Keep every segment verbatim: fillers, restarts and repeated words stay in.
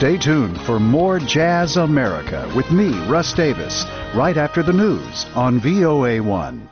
Stay tuned for more Jazz America with me, Russ Davis, right after the news on V O A one.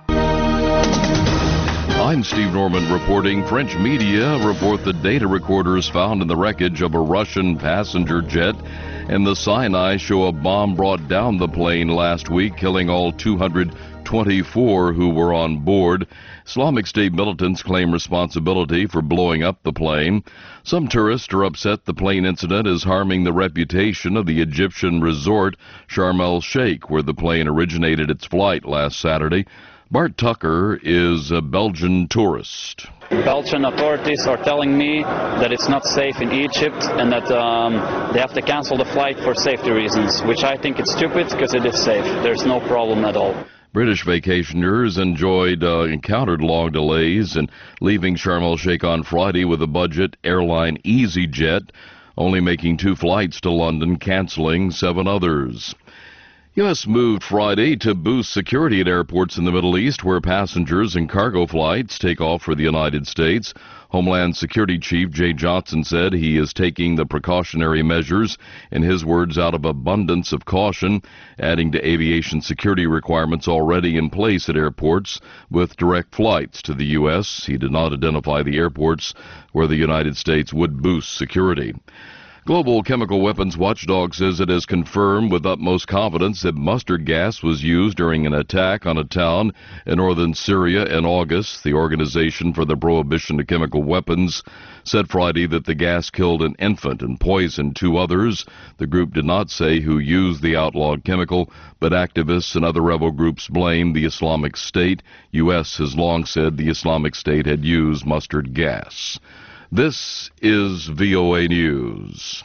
I'm Steve Norman reporting. French media report the data recorders found in the wreckage of a Russian passenger jet in the Sinai show a bomb brought down the plane last week, killing all two hundred twenty-four who were on board. Islamic State militants claim responsibility for blowing up the plane. Some tourists are upset the plane incident is harming the reputation of the Egyptian resort Sharm el-Sheikh, where the plane originated its flight last Saturday. Bart Tucker is a Belgian tourist. Belgian authorities are telling me that it's not safe in Egypt and that um, they have to cancel the flight for safety reasons, which I think is stupid because it is safe. There's no problem at all. British vacationers enjoyed uh, encountered long delays in leaving Sharm el-Sheikh on Friday with a budget airline EasyJet, only making two flights to London, canceling seven others. U S moved Friday to boost security at airports in the Middle East where passengers and cargo flights take off for the United States. Homeland Security Chief Jay Johnson said he is taking the precautionary measures, in his words, out of abundance of caution, adding to aviation security requirements already in place at airports with direct flights to the U S. He did not identify the airports where the United States would boost security. Global Chemical Weapons Watchdog says it has confirmed with utmost confidence that mustard gas was used during an attack on a town in northern Syria in August. The Organization for the Prohibition of Chemical Weapons said Friday that the gas killed an infant and poisoned two others. The group did not say who used the outlawed chemical, but activists and other rebel groups blame the Islamic State. U S has long said the Islamic State had used mustard gas. This is V O A News.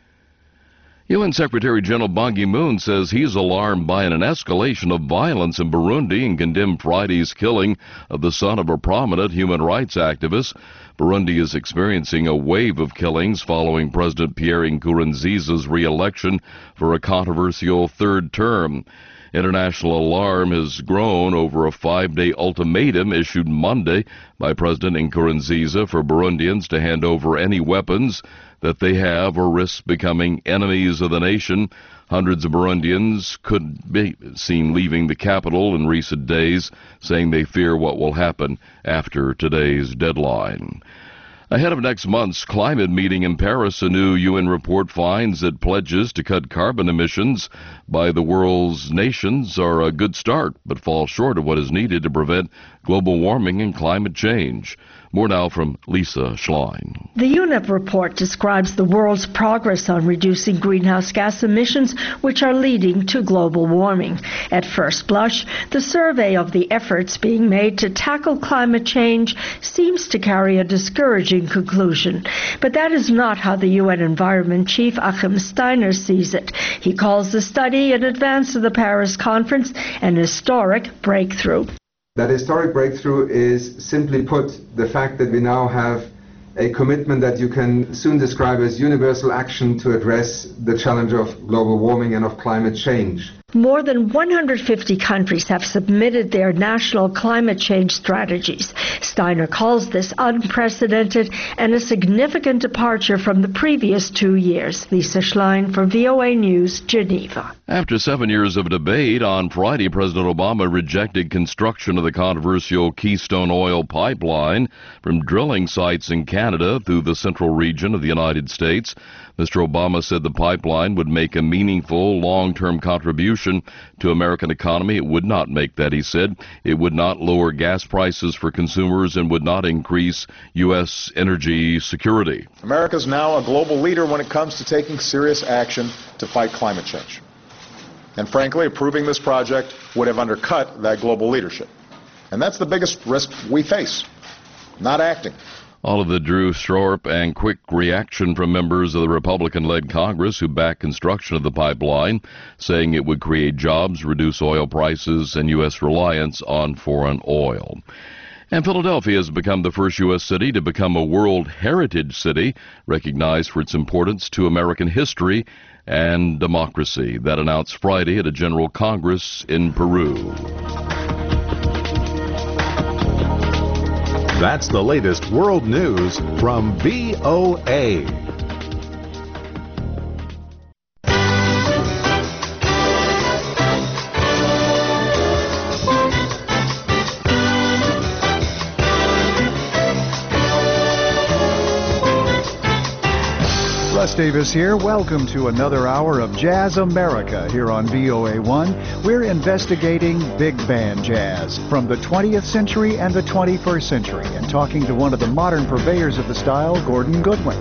U N Secretary General Ban Ki-moon says he's alarmed by an escalation of violence in Burundi and condemned Friday's killing of the son of a prominent human rights activist. Burundi is experiencing a wave of killings following President Pierre Nkurunziza's re-election for a controversial third term. International alarm has grown over a five-day ultimatum issued Monday by President Nkurunziza for Burundians to hand over any weapons that they have or risk becoming enemies of the nation. Hundreds of Burundians could be seen leaving the capital in recent days, saying they fear what will happen after today's deadline. Ahead of next month's climate meeting in Paris, a new U N report finds that pledges to cut carbon emissions by the world's nations are a good start, but fall short of what is needed to prevent global warming and climate change. More now from Lisa Schlein. The U N E P report describes the world's progress on reducing greenhouse gas emissions, which are leading to global warming. At first blush, the survey of the efforts being made to tackle climate change seems to carry a discouraging conclusion. But that is not how the U N Environment Chief Achim Steiner sees it. He calls the study in advance of the Paris conference an historic breakthrough. That historic breakthrough is, simply put, the fact that we now have a commitment that you can soon describe as universal action to address the challenge of global warming and of climate change. More than one hundred fifty countries have submitted their national climate change strategies. Steiner calls this unprecedented and a significant departure from the previous two years. Lisa Schlein for V O A News, Geneva. After seven years of debate, on Friday, President Obama rejected construction of the controversial Keystone Oil Pipeline from drilling sites in Canada through the central region of the United States. Mister Obama said the pipeline would make a meaningful long-term contribution to American economy. It would not make that, he said. It would not lower gas prices for consumers and would not increase U S energy security. America is now a global leader when it comes to taking serious action to fight climate change. And frankly, approving this project would have undercut that global leadership. And that's the biggest risk we face, not acting. All of the drew sharp and quick reaction from members of the Republican-led Congress who backed construction of the pipeline, saying it would create jobs, reduce oil prices, and U S reliance on foreign oil. And Philadelphia has become the first U S city to become a World Heritage City, recognized for its importance to American history and democracy. That announced Friday at a General Congress in Peru. That's the latest world news from V O A. Russ Davis here. Welcome to another hour of Jazz America here on V O A one. We're investigating big band jazz from the twentieth century and the twenty-first century and talking to one of the modern purveyors of the style, Gordon Goodwin.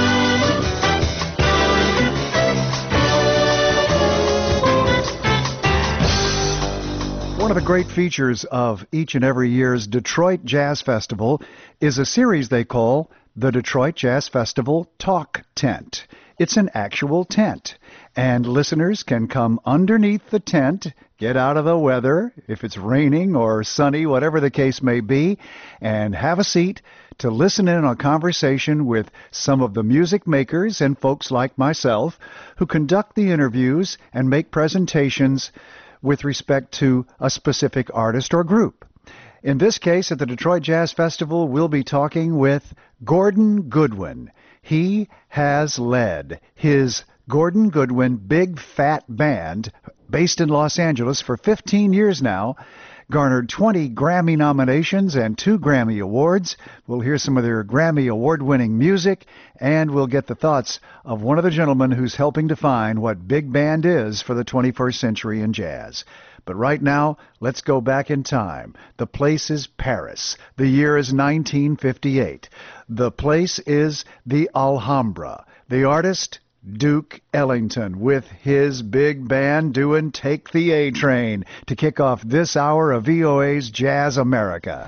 One of the great features of each and every year's Detroit Jazz Festival is a series they call the Detroit Jazz Festival Talk Tent. It's an actual tent, and listeners can come underneath the tent, get out of the weather, if it's raining or sunny, whatever the case may be, and have a seat to listen in on a conversation with some of the music makers and folks like myself who conduct the interviews and make presentations with respect to a specific artist or group. In this case, at the Detroit Jazz Festival, we'll be talking with Gordon Goodwin. He has led his Gordon Goodwin Big Fat Band, based in Los Angeles for fifteen years now, garnered twenty Grammy nominations and two Grammy Awards. We'll hear some of their Grammy Award-winning music, and we'll get the thoughts of one of the gentlemen who's helping define what big band is for the twenty-first century in jazz. But right now, let's go back in time. The place is Paris. The year is nineteen fifty-eight. The place is the Alhambra. The artist, Duke Ellington, with his big band doing Take the A Train to kick off this hour of V O A's Jazz America.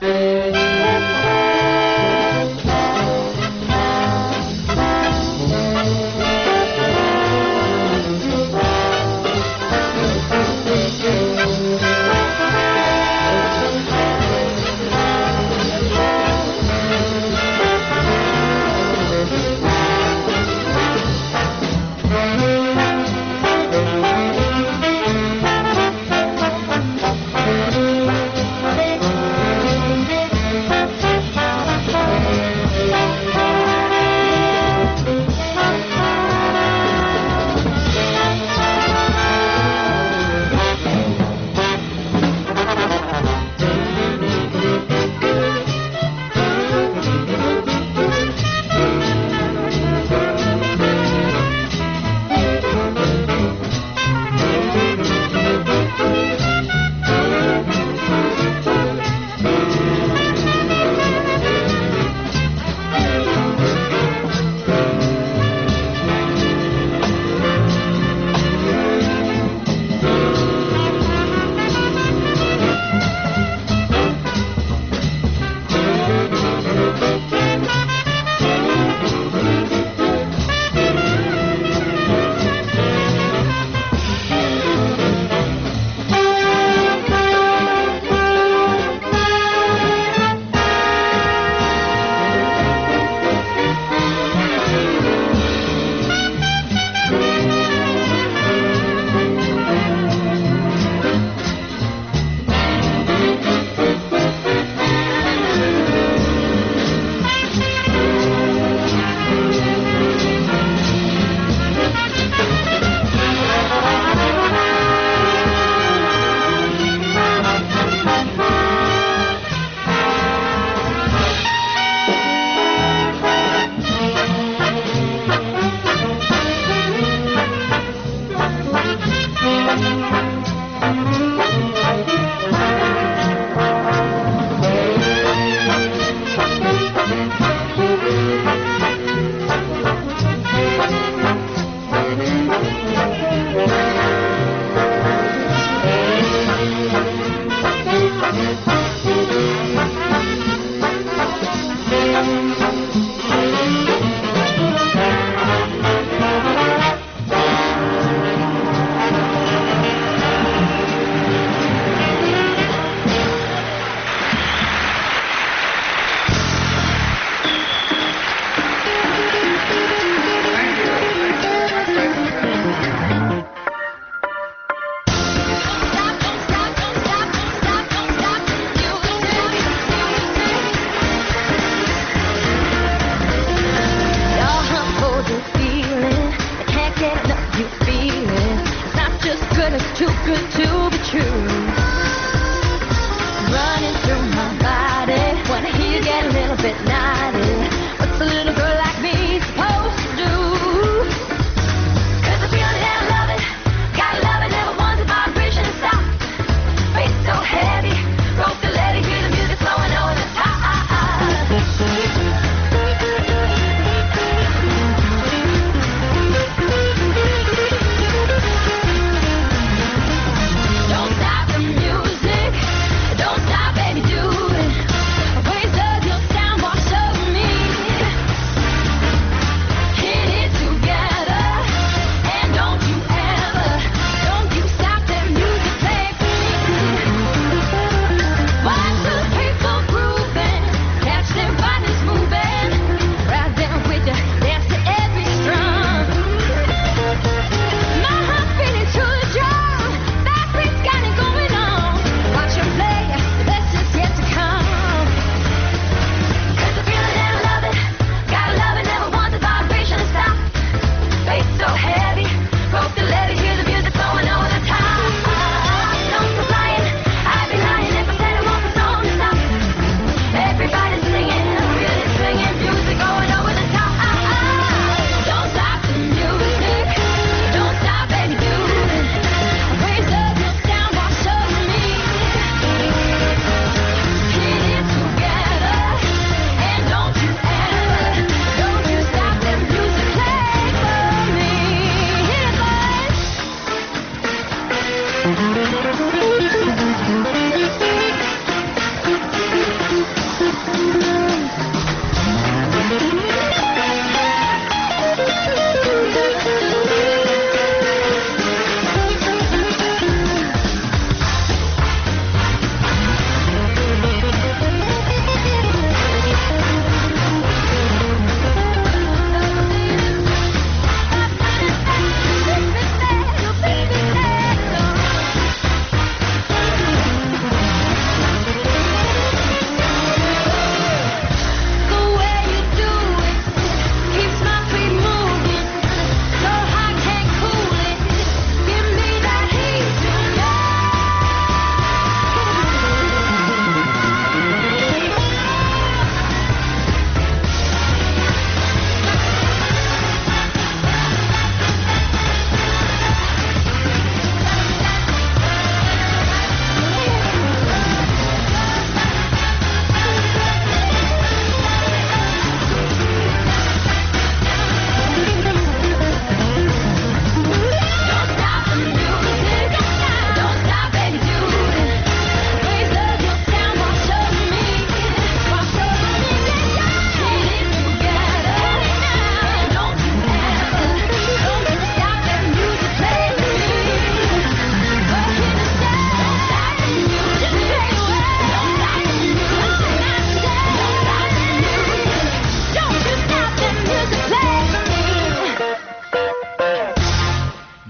bit naughty. What's a little girl like me supposed to do?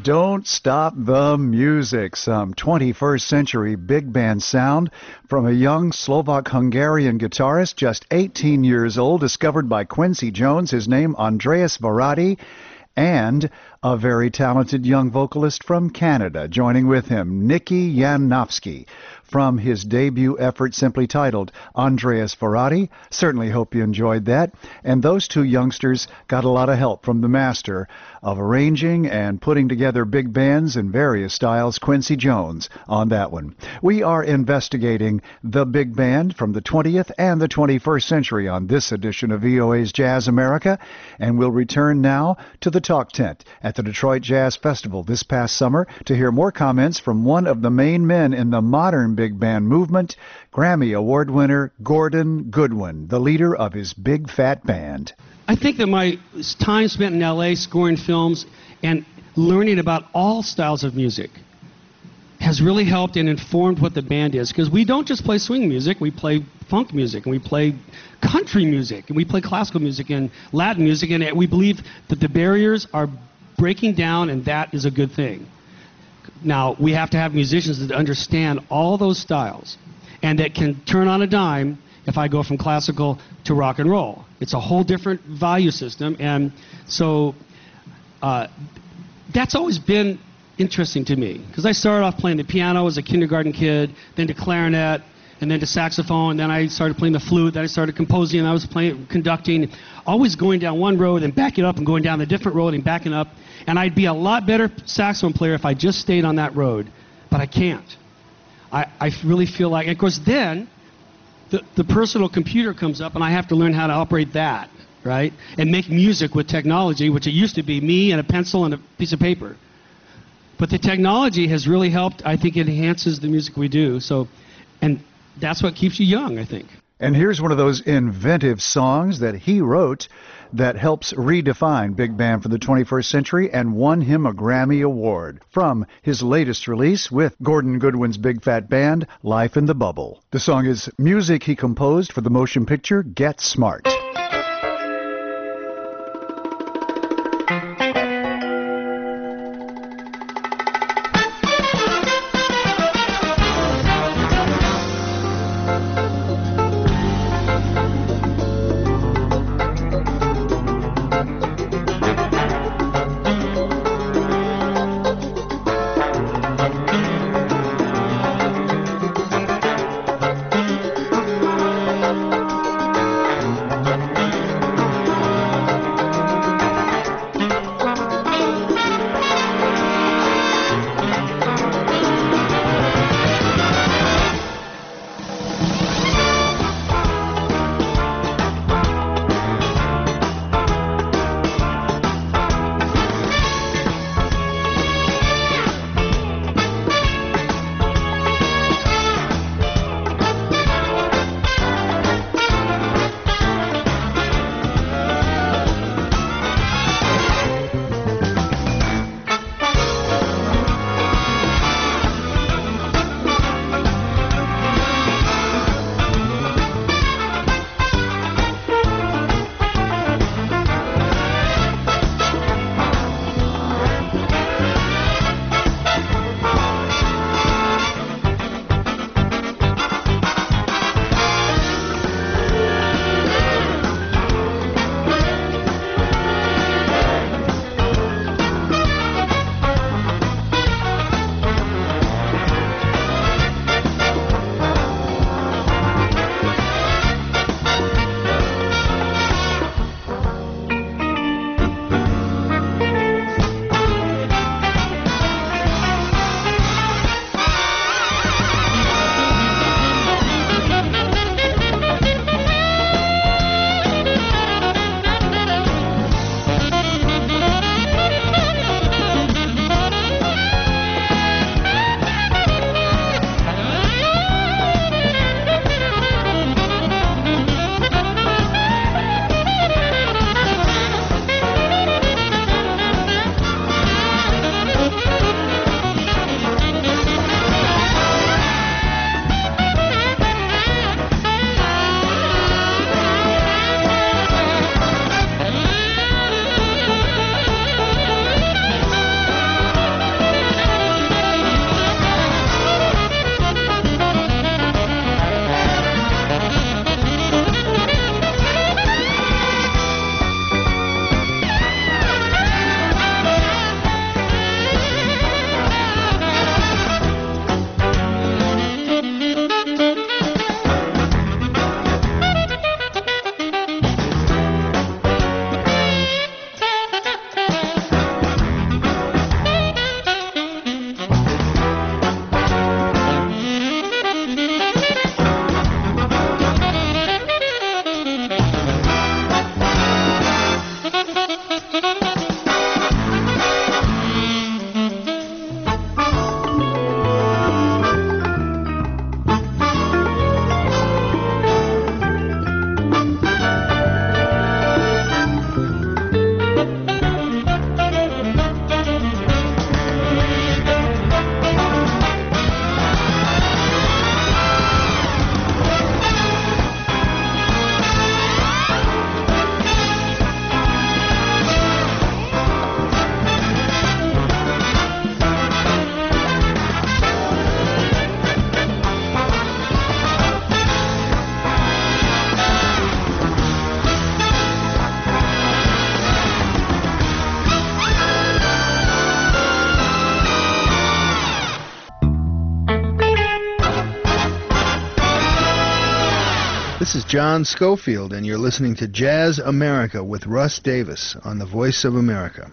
Don't Stop the Music, some twenty-first century big band sound from a young Slovak-Hungarian guitarist just eighteen years old, discovered by Quincy Jones, his name Andreas Varadi, and a very talented young vocalist from Canada. Joining with him, Nicky Yanovsky, from his debut effort simply titled Andreas Varadi. Certainly hope you enjoyed that. And those two youngsters got a lot of help from the master of arranging and putting together big bands in various styles, Quincy Jones, on that one. We are investigating the big band from the twentieth and the twenty-first century on this edition of V O A's Jazz America, and we'll return now to the Talk Tent at the Detroit Jazz Festival this past summer to hear more comments from one of the main men in the modern big band movement, Grammy Award winner Gordon Goodwin, the leader of his Big Fat Band. I think that my time spent in L A scoring films and learning about all styles of music has really helped and informed what the band is, because we don't just play swing music, we play funk music, and we play country music, and we play classical music and Latin music, and we believe that the barriers are breaking down, and that is a good thing. Now, we have to have musicians that understand all those styles and that can turn on a dime if I go from classical to rock and roll. It's a whole different value system, and so uh, that's always been interesting to me, because I started off playing the piano as a kindergarten kid, then to clarinet, and then to saxophone, then I started playing the flute, then I started composing, and I was playing, conducting, always going down one road and backing up and going down a different road and backing up, and I'd be a lot better saxophone player if I just stayed on that road, but I can't. I, I really feel like, and of course then, the, the personal computer comes up and I have to learn how to operate that, right? And make music with technology, which it used to be me and a pencil and a piece of paper. But the technology has really helped. I think it enhances the music we do. So, and that's what keeps you young, I think. And here's one of those inventive songs that he wrote that helps redefine big band for the twenty-first century and won him a Grammy Award from his latest release with Gordon Goodwin's Big Fat Band, Life in the Bubble. The song is music he composed for the motion picture Get Smart. This is John Schofield, and you're listening to Jazz America with Russ Davis on the Voice of America.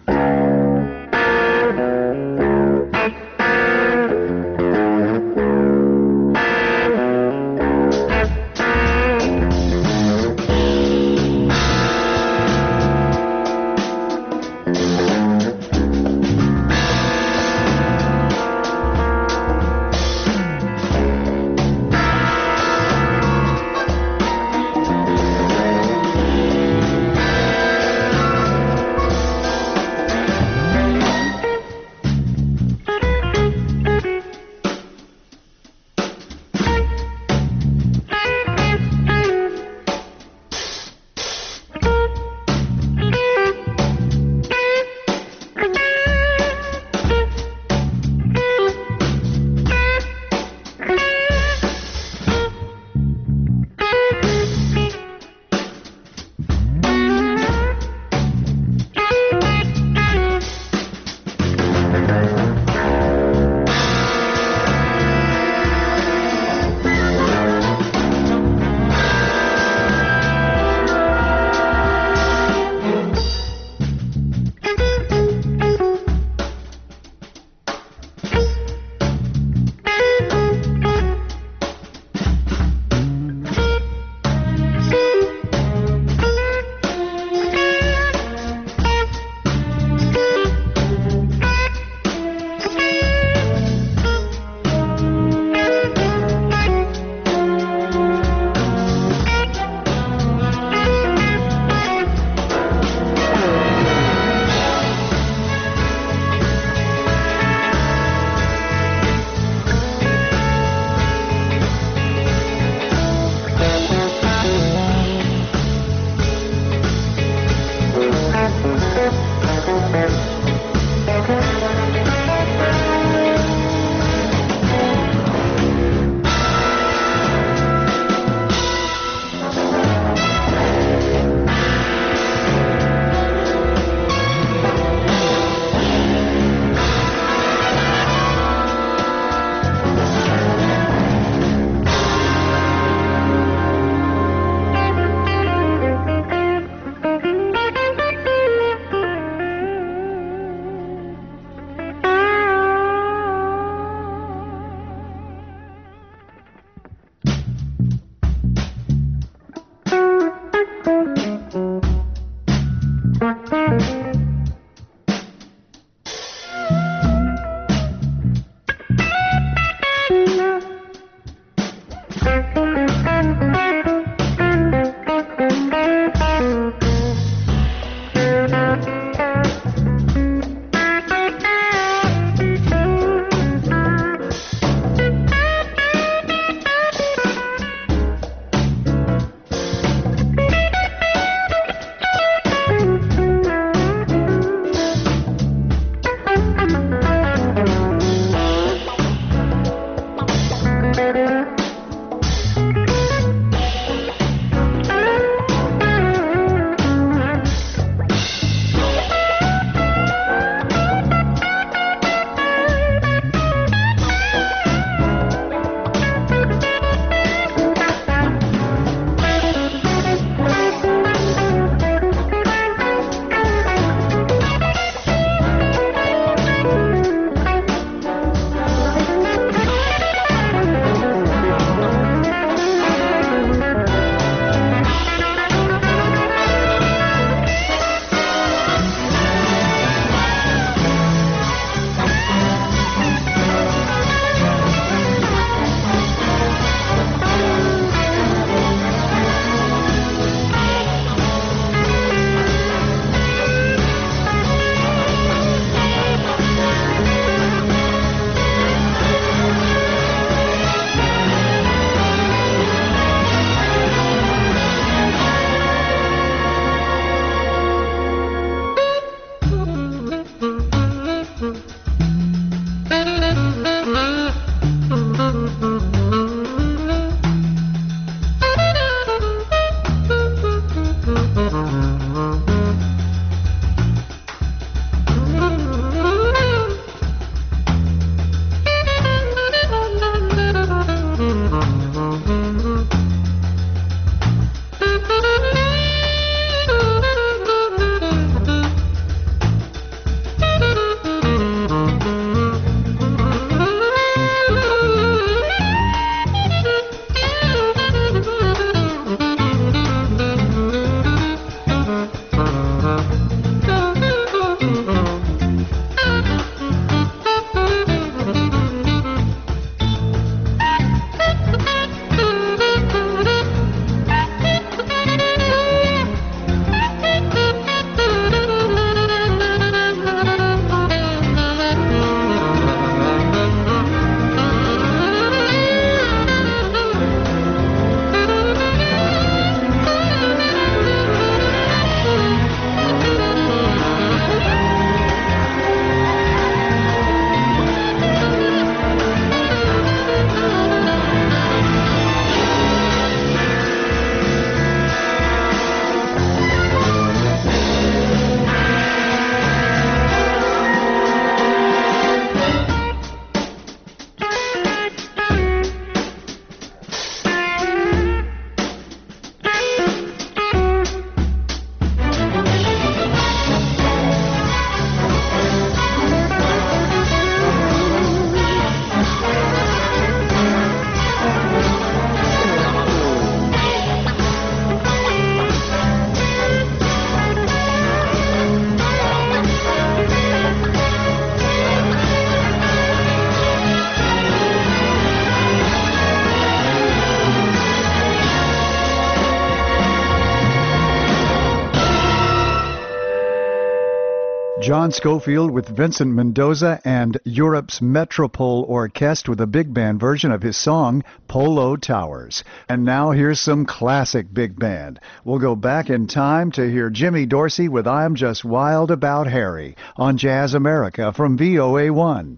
John Scofield with Vincent Mendoza and Europe's Metropole Orchestra with a big band version of his song, Polo Towers. And now here's some classic big band. We'll go back in time to hear Jimmy Dorsey with I'm Just Wild About Harry on Jazz America from V O A one.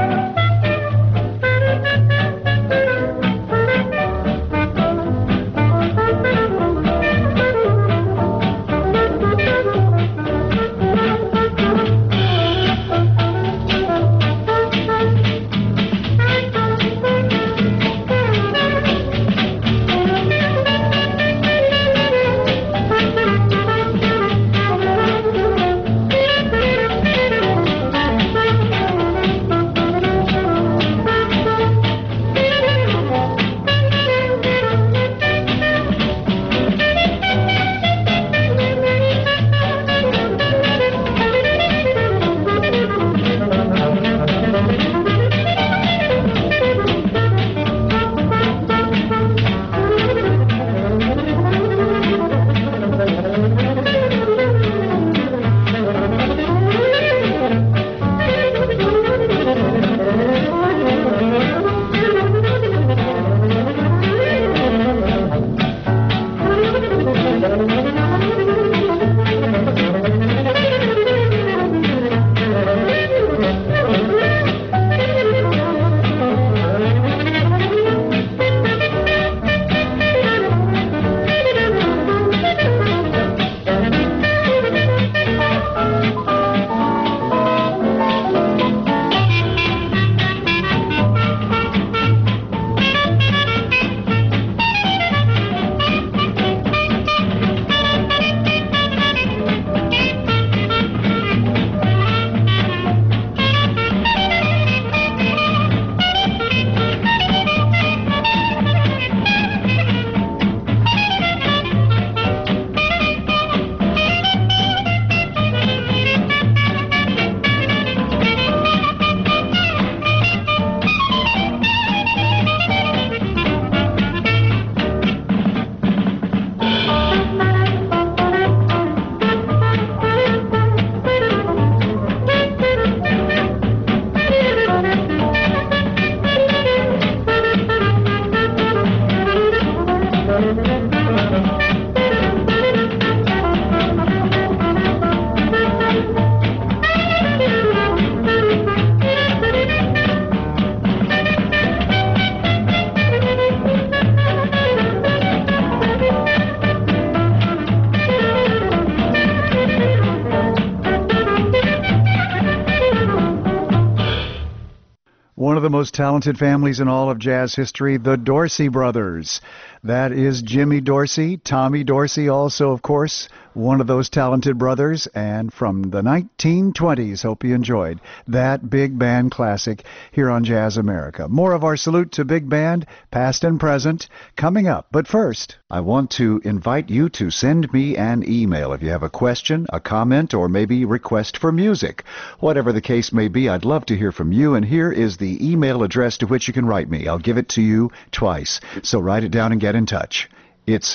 One of the most talented families in all of jazz history, the Dorsey brothers. That is Jimmy Dorsey, Tommy Dorsey also, of course, one of those talented brothers, and from the nineteen twenties, hope you enjoyed that big band classic here on Jazz America. More of our salute to big band, past and present, coming up. But first, I want to invite you to send me an email if you have a question, a comment, or maybe request for music. Whatever the case may be, I'd love to hear from you, and here is the email address to which you can write me. I'll give it to you twice, so write it down and get in touch. It's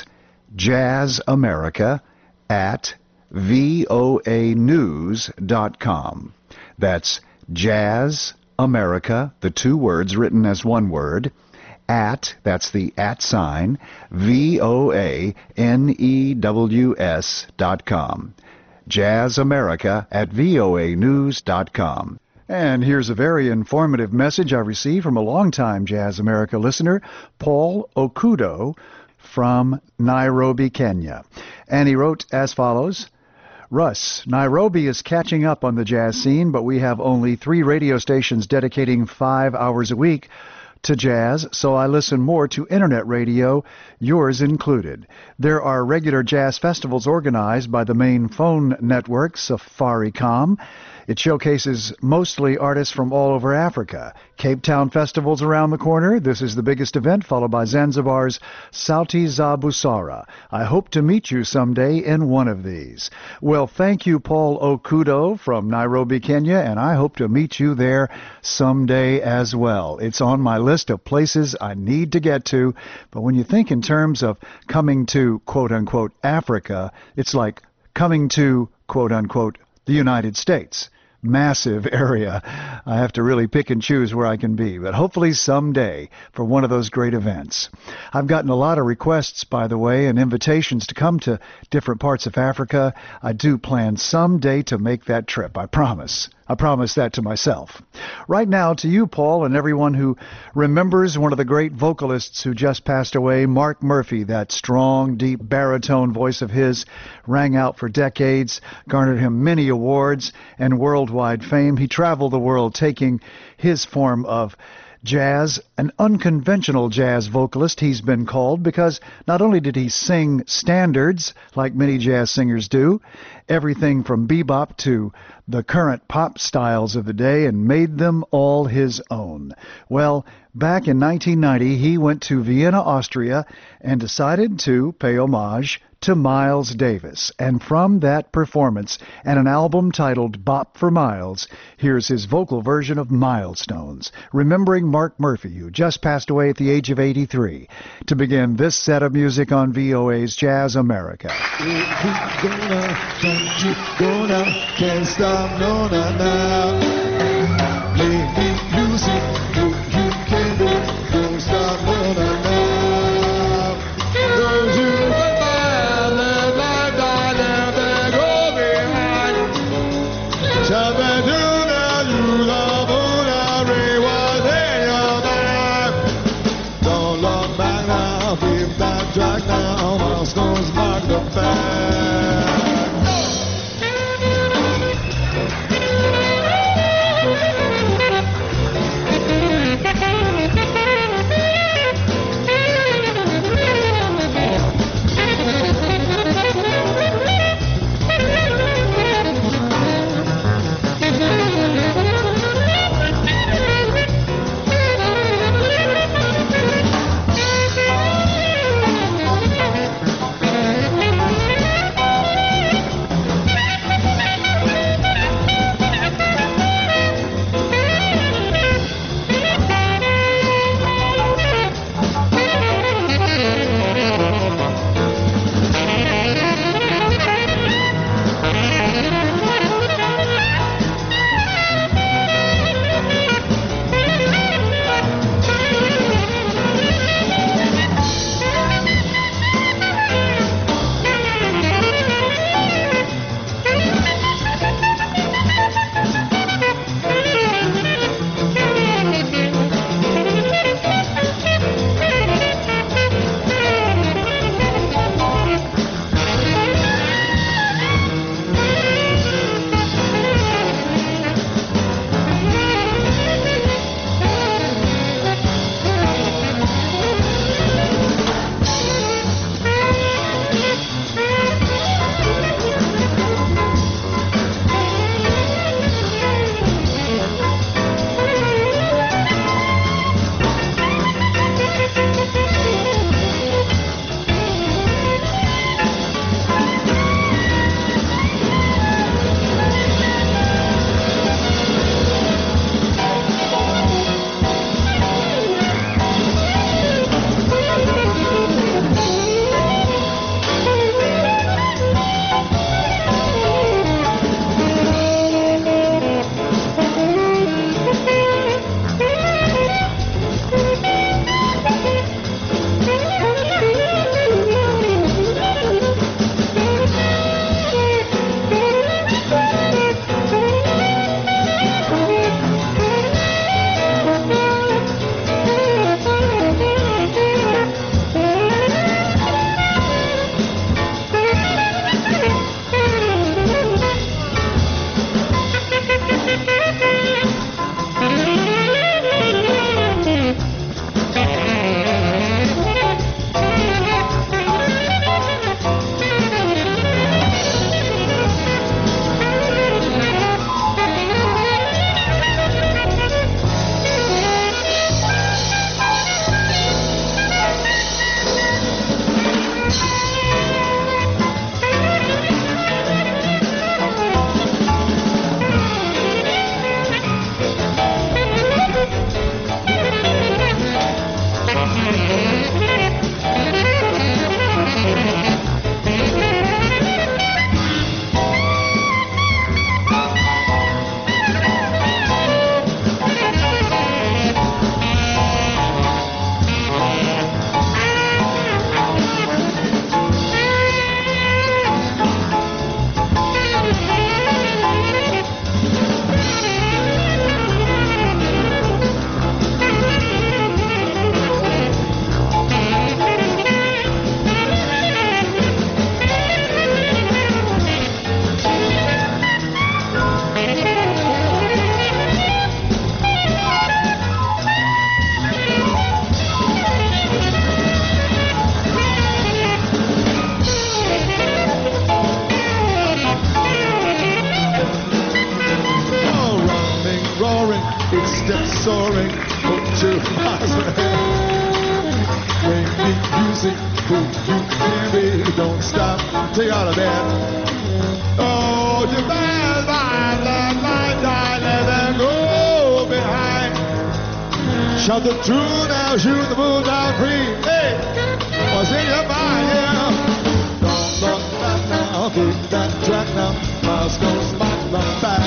jazzamerica at voa news dot com. That's Jazz America, the two words written as one word, at, that's the at sign, V O A N E W S dot com. Jazz America at voa news dot com. And here's a very informative message I received from a longtime Jazz America listener, Paul Okudo, from Nairobi, Kenya. And he wrote as follows: Russ, Nairobi is catching up on the jazz scene, but we have only three radio stations dedicating five hours a week to jazz, so I listen more to internet radio, yours included. There are regular jazz festivals organized by the main phone network, Safaricom. It showcases mostly artists from all over Africa. Cape Town Festival's around the corner. This is the biggest event, followed by Zanzibar's Sauti za Busara. I hope to meet you someday in one of these. Well, thank you, Paul Okudo from Nairobi, Kenya, and I hope to meet you there someday as well. It's on my list of places I need to get to, but when you think in terms of coming to, quote-unquote, Africa, it's like coming to, quote-unquote, the United States. massive area. I have to really pick and choose where I can be, but hopefully someday for one of those great events. I've gotten a lot of requests, by the way, and invitations to come to different parts of Africa. I do plan someday to make that trip, I promise. I promise that to myself. Right now, to you, Paul, and everyone who remembers one of the great vocalists who just passed away, Mark Murphy, that strong, deep baritone voice of his rang out for decades, garnered him many awards and worldwide fame. He traveled the world taking his form of jazz, an unconventional jazz vocalist he's been called, because not only did he sing standards like many jazz singers do, everything from bebop to the current pop styles of the day, and made them all his own. Well, back in nineteen ninety, he went to Vienna, Austria, and decided to pay homage to Miles Davis. And from that performance and an album titled Bop for Miles, here's his vocal version of Milestones, remembering Mark Murphy, who just passed away at the age of eighty-three, to begin this set of music on V O A's Jazz America. Can't stop, no, no, no. Play me music, you, you can do. Don't stop, no, no, no. Don't you look back, let my darling back go behind. Jump and do the you love, who the was in your mind. Don't look back now, keep that track now. Milestones mark the fact. It's steps soaring, put two miles ahead. Bring me music, move you carry, don't stop till you're out of bed. Oh, the bad vibes, that light, die, let them go behind. Shout the tune now, shoot the moon down free. Hey, what's in your mind, yeah? Don't look back now, beat that track now, miles go spot run back.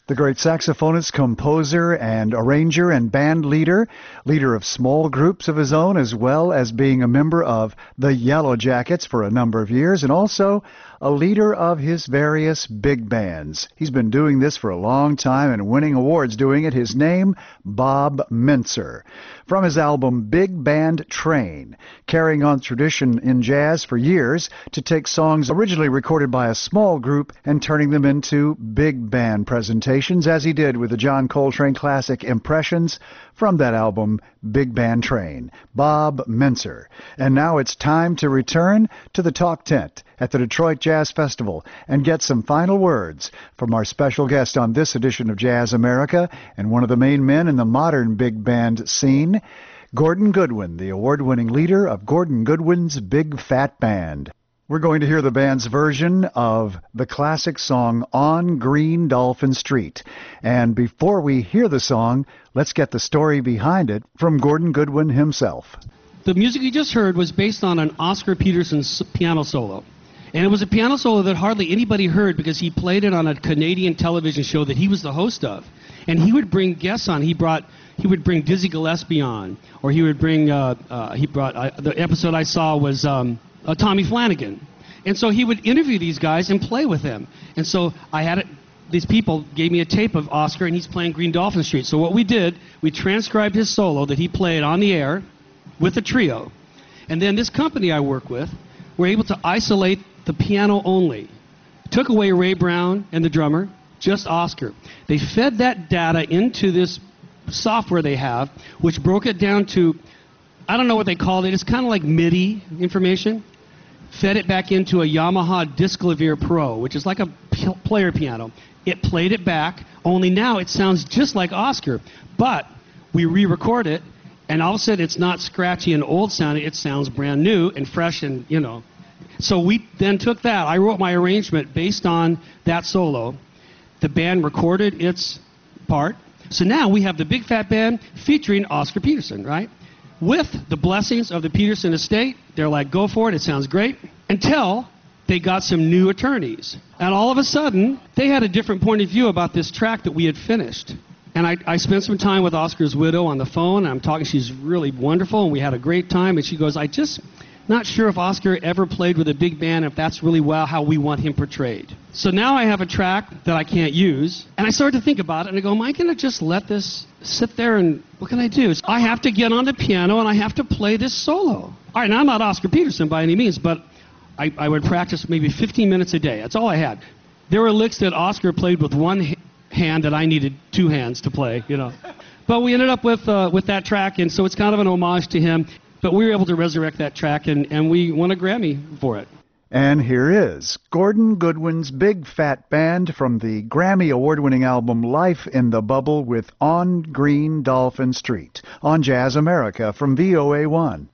The great saxophonist, composer, and arranger and band leader, leader of small groups of his own, as well as being a member of the Yellow Jackets for a number of years, and also a leader of his various big bands. He's been doing this for a long time and winning awards doing it. His name, Bob Mintzer. From his album Big Band Train, carrying on tradition in jazz for years to take songs originally recorded by a small group and turning them into big band presentations, as he did with the John Coltrane classic Impressions from that album, Big Band Train. Bob Mintzer. And now it's time to return to the Talk Tent at the Detroit Jazz Festival and get some final words from our special guest on this edition of Jazz America and one of the main men in the modern big band scene, Gordon Goodwin, the award-winning leader of Gordon Goodwin's Big Fat Band. We're going to hear the band's version of the classic song On Green Dolphin Street. And before we hear the song, let's get the story behind it from Gordon Goodwin himself. The music you just heard was based on an Oscar Peterson piano solo. And it was a piano solo that hardly anybody heard because he played it on a Canadian television show that he was the host of. And he would bring guests on. He brought, he would bring Dizzy Gillespie on, or he would bring, uh, uh, he brought, uh, the episode I saw was um, uh, Tommy Flanagan. And so he would interview these guys and play with them. And so I had it, these people gave me a tape of Oscar, and he's playing Green Dolphin Street. So what we did, we transcribed his solo that he played on the air with a trio. And then this company I work with were able to isolate the piano only. Took away Ray Brown and the drummer, just Oscar. They fed that data into this software they have, which broke it down to, I don't know what they called it, it's kind of like MIDI information. Fed it back into a Yamaha Disclavier Pro, which is like a p- player piano. It played it back, only now it sounds just like Oscar. But we re-record it, and all of a sudden it's not scratchy and old sounding, it sounds brand new and fresh and, you know. So we then took that. I wrote my arrangement based on that solo. The band recorded its part. So now we have the Big Fat Band featuring Oscar Peterson, right? With the blessings of the Peterson estate. They're like, go for it, it sounds great. Until they got some new attorneys. And all of a sudden, they had a different point of view about this track that we had finished. And I, I spent some time with Oscar's widow on the phone, and I'm talking, she's really wonderful, and we had a great time. And she goes, I just not sure if Oscar ever played with a big band, if that's really well how we want him portrayed. So now I have a track that I can't use, and I started to think about it, and I go, am I going to just let this sit there, and what can I do? So I have to get on the piano, and I have to play this solo. All right, now I'm not Oscar Peterson by any means, but I, I would practice maybe fifteen minutes a day. That's all I had. There were licks that Oscar played with one ha- hand that I needed two hands to play, you know. But we ended up with uh, with that track, and so it's kind of an homage to him. But we were able to resurrect that track, and, and we won a Grammy for it. And here is Gordon Goodwin's Big Fat Band from the Grammy award-winning album Life in the Bubble with On Green Dolphin Street on Jazz America from V O A one.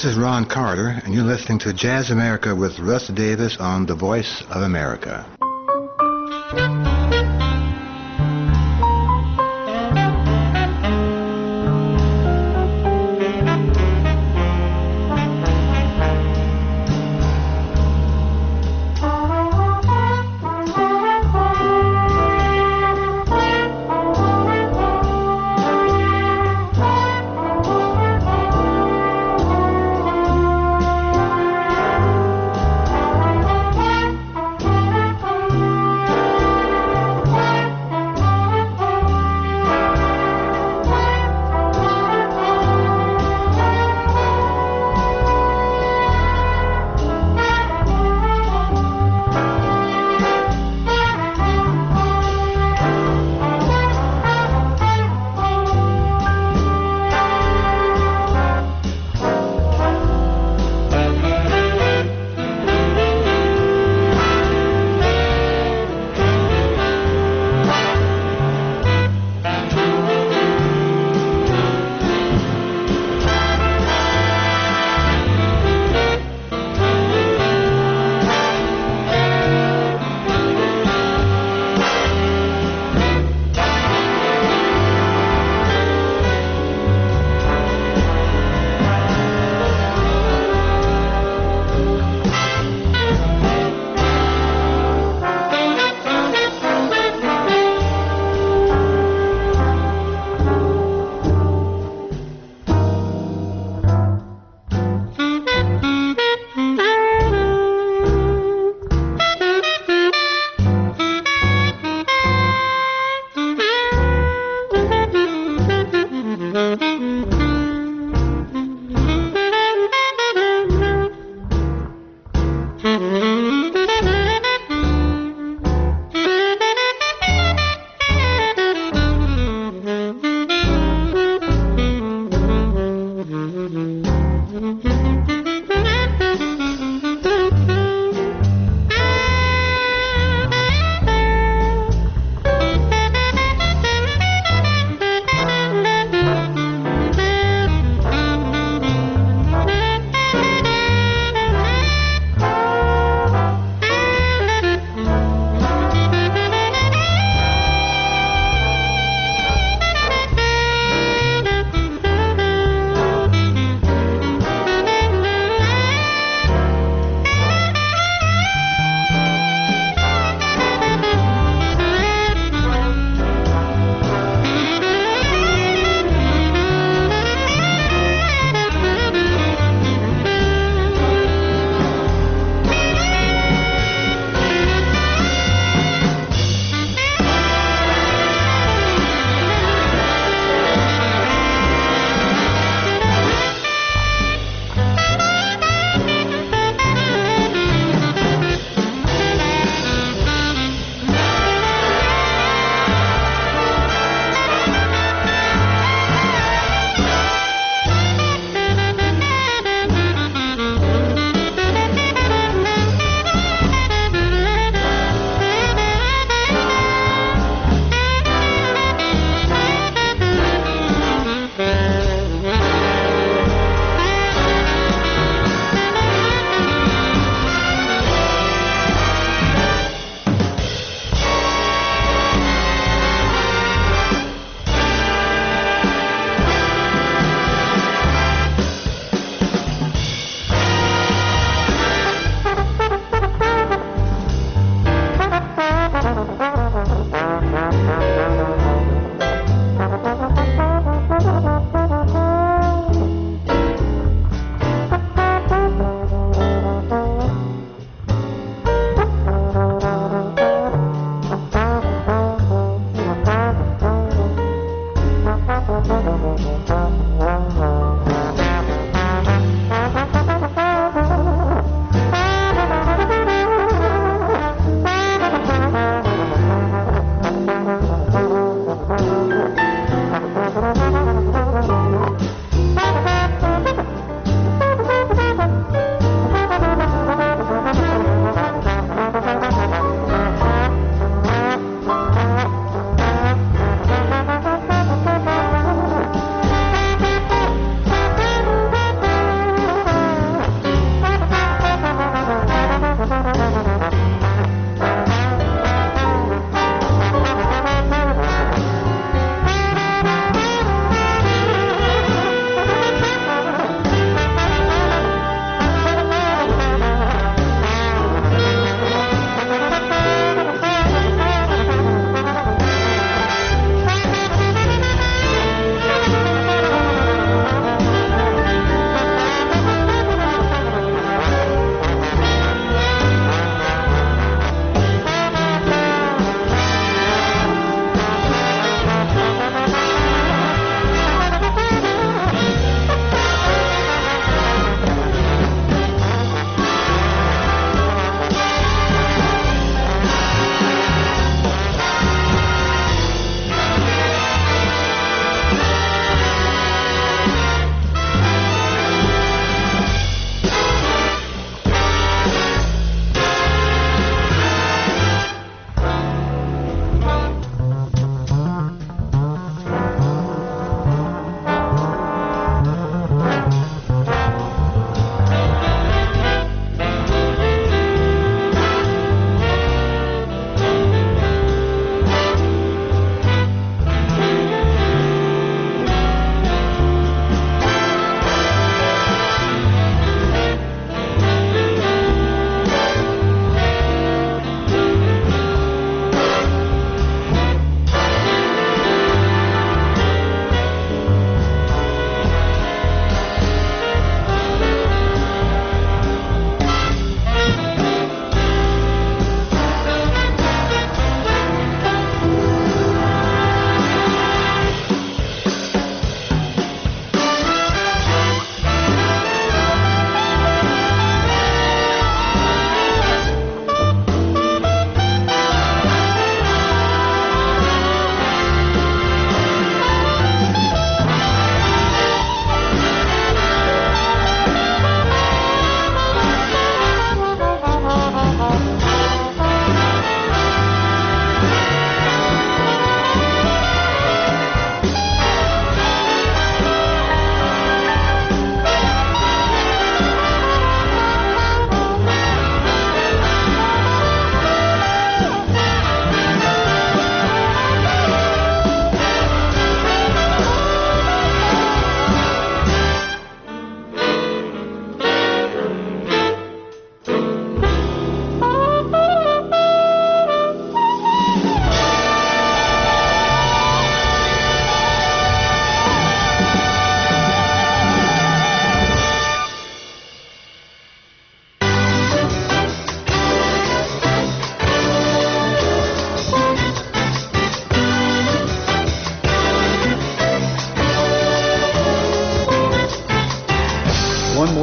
is Ron Carter, and you're listening to Jazz America with Russ Davis on The Voice of America.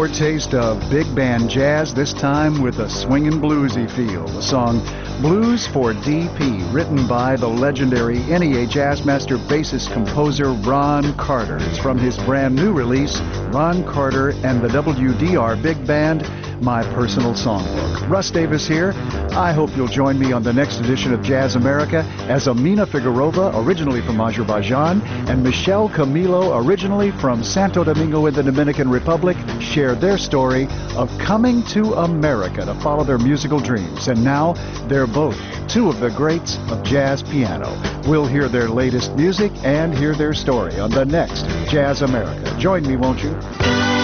foretaste of big band jazz, this time with a swingin' bluesy feel. The song Blues for D P, written by the legendary N E A Jazzmaster bassist composer Ron Carter. It's from his brand new release, Ron Carter and the W D R Big Band, My Personal Songbook. Russ Davis here. I hope you'll join me on the next edition of Jazz America as Amina Figueroa, originally from Azerbaijan, and Michelle Camilo, originally from Santo Domingo in the Dominican Republic, share their story of coming to America to follow their musical dreams. And now they're both two of the greats of jazz piano. We'll hear their latest music and hear their story on the next Jazz America. Join me, won't you?